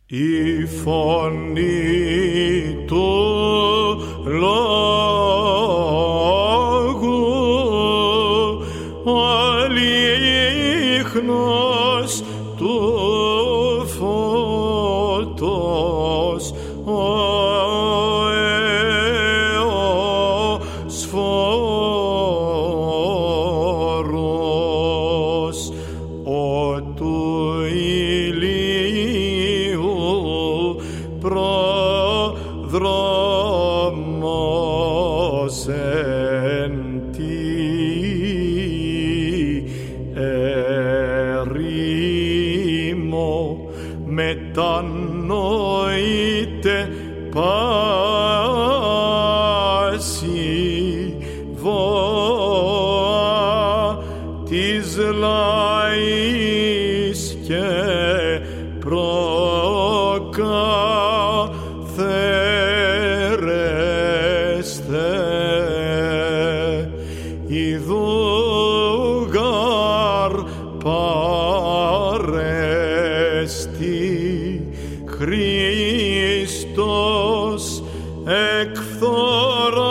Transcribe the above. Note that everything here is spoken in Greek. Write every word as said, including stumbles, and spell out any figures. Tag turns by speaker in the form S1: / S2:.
S1: Η φωνή του λόγου, ο λίχνος του φωτός, ο εωσφόρος, ο του ηλίου προδρόμος εν τη ερήμο, μετανοείται πάση βοά της λαής και προκαθαίρεσθε. Ιδούγαρ παρέστη Χριστός εκ φθοράς